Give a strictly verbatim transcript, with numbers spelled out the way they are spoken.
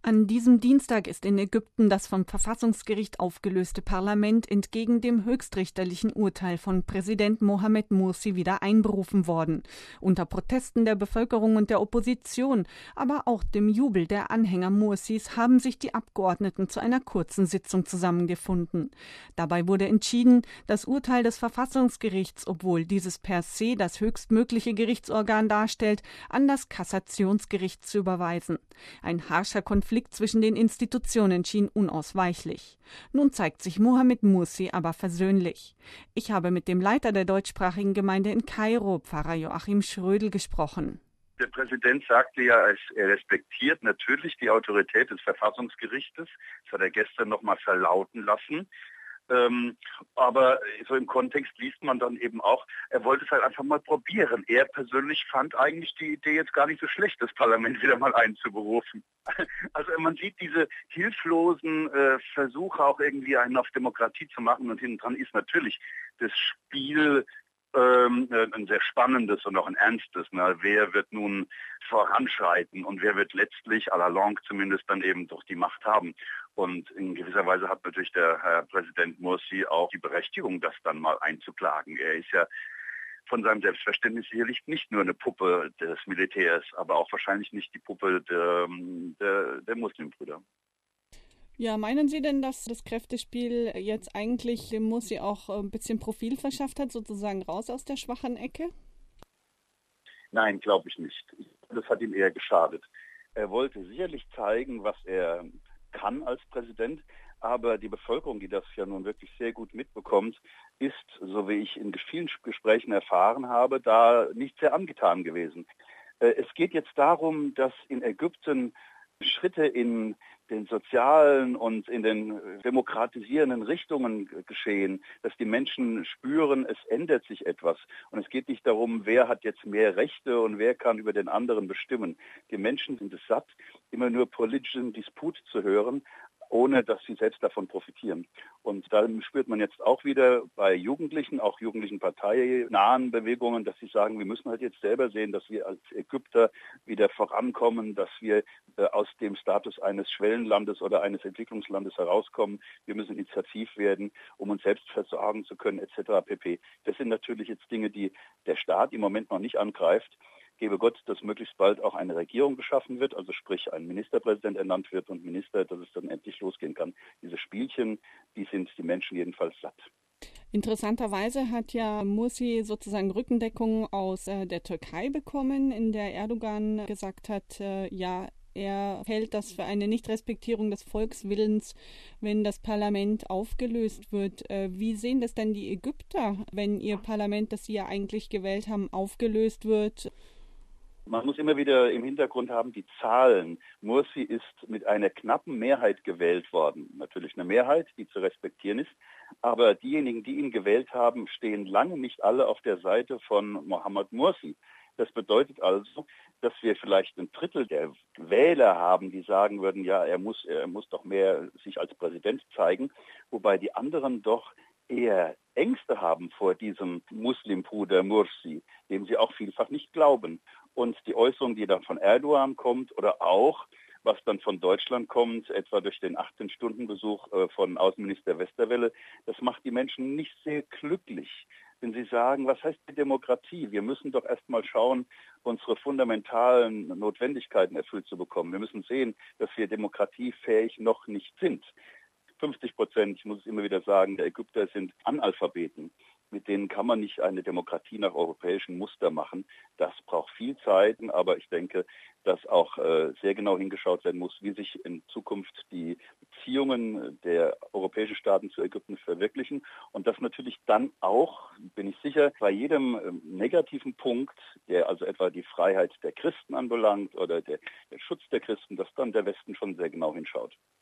An diesem Dienstag ist in Ägypten das vom Verfassungsgericht aufgelöste Parlament entgegen dem höchstrichterlichen Urteil von Präsident Mohamed Mursi wieder einberufen worden. Unter Protesten der Bevölkerung und der Opposition, aber auch dem Jubel der Anhänger Mursis haben sich die Abgeordneten zu einer kurzen Sitzung zusammengefunden. Dabei wurde entschieden, das Urteil des Verfassungsgerichts, obwohl dieses per se das höchstmögliche Gerichtsorgan darstellt, an das Kassationsgericht zu überweisen. Ein harscher Konflikt zwischen den Institutionen schien unausweichlich. Nun zeigt sich Mohamed Mursi aber versöhnlich. Ich habe mit dem Leiter der deutschsprachigen Gemeinde in Kairo, Pfarrer Joachim Schrödel, gesprochen. Der Präsident sagte ja, er respektiert natürlich die Autorität des Verfassungsgerichtes. Das hat er gestern noch mal verlauten lassen. Ähm, aber so im Kontext liest man dann eben auch, er wollte es halt einfach mal probieren. Er persönlich fand eigentlich die Idee jetzt gar nicht so schlecht, das Parlament wieder mal einzuberufen. Also man sieht diese hilflosen äh, Versuche auch irgendwie einen auf Demokratie zu machen, und hinten dran ist natürlich das Spiel ähm, ein sehr spannendes und auch ein ernstes. Ne? Wer wird nun voranschreiten und wer wird letztlich à la longue zumindest dann eben doch die Macht haben? Und in gewisser Weise hat natürlich der Herr Präsident Mursi auch die Berechtigung, das dann mal einzuklagen. Er ist ja von seinem Selbstverständnis sicherlich nicht nur eine Puppe des Militärs, aber auch wahrscheinlich nicht die Puppe der, der, der Muslimbrüder. Ja, meinen Sie denn, dass das Kräftespiel jetzt eigentlich dem Mursi auch ein bisschen Profil verschafft hat, sozusagen raus aus der schwachen Ecke? Nein, glaube ich nicht. Das hat ihm eher geschadet. Er wollte sicherlich zeigen, was er kann als Präsident, aber die Bevölkerung, die das ja nun wirklich sehr gut mitbekommt, ist, so wie ich in vielen Gesprächen erfahren habe, da nicht sehr angetan gewesen. Es geht jetzt darum, dass in Ägypten Schritte in den sozialen und in den demokratisierenden Richtungen geschehen, dass die Menschen spüren, es ändert sich etwas. Und es geht nicht darum, wer hat jetzt mehr Rechte und wer kann über den anderen bestimmen. Die Menschen sind es satt, immer nur Politischen Disput zu hören, ohne dass sie selbst davon profitieren. Und da spürt man jetzt auch wieder bei Jugendlichen, auch jugendlichen parteinahen Bewegungen, dass sie sagen, wir müssen halt jetzt selber sehen, dass wir als Ägypter wieder vorankommen, dass wir äh, aus dem Status eines Schwellenlandes oder eines Entwicklungslandes herauskommen. Wir müssen initiativ werden, um uns selbst versorgen zu können, et cetera pp. Das sind natürlich jetzt Dinge, die der Staat im Moment noch nicht angreift. Gebe Gott, dass möglichst bald auch eine Regierung geschaffen wird, also sprich ein Ministerpräsident ernannt wird und Minister, dass es dann endlich losgehen kann. Diese Spielchen, die sind die Menschen jedenfalls satt. Interessanterweise hat ja Mursi sozusagen Rückendeckung aus äh, der Türkei bekommen, in der Erdogan gesagt hat, äh, ja, er hält das für eine Nichtrespektierung des Volkswillens, wenn das Parlament aufgelöst wird. Äh, wie sehen das denn die Ägypter, wenn ihr Parlament, das sie ja eigentlich gewählt haben, aufgelöst wird? Man muss immer wieder im Hintergrund haben, die Zahlen. Mursi ist mit einer knappen Mehrheit gewählt worden. Natürlich eine Mehrheit, die zu respektieren ist. Aber diejenigen, die ihn gewählt haben, stehen lange nicht alle auf der Seite von Mohamed Mursi. Das bedeutet also, dass wir vielleicht ein Drittel der Wähler haben, die sagen würden, ja, er muss, er muss doch mehr sich als Präsident zeigen, wobei die anderen doch eher Ängste haben vor diesem Muslimbruder Mursi, dem sie auch vielfach nicht glauben. Und die Äußerung, die dann von Erdogan kommt oder auch, was dann von Deutschland kommt, etwa durch den achtzehn-Stunden-Besuch äh, von Außenminister Westerwelle, das macht die Menschen nicht sehr glücklich. Wenn sie sagen, was heißt die Demokratie? Wir müssen doch erst mal schauen, unsere fundamentalen Notwendigkeiten erfüllt zu bekommen. Wir müssen sehen, dass wir demokratiefähig noch nicht sind. fünfzig Prozent, ich muss es immer wieder sagen, der Ägypter sind Analphabeten. Mit denen kann man nicht eine Demokratie nach europäischem Muster machen. Das braucht viel Zeit, aber ich denke, dass auch äh, sehr genau hingeschaut werden muss, wie sich in Zukunft die Beziehungen der europäischen Staaten zu Ägypten verwirklichen. Und das natürlich dann auch, bin ich sicher, bei jedem äh, negativen Punkt, der also etwa die Freiheit der Christen anbelangt oder der, der Schutz der Christen, dass dann der Westen schon sehr genau hinschaut.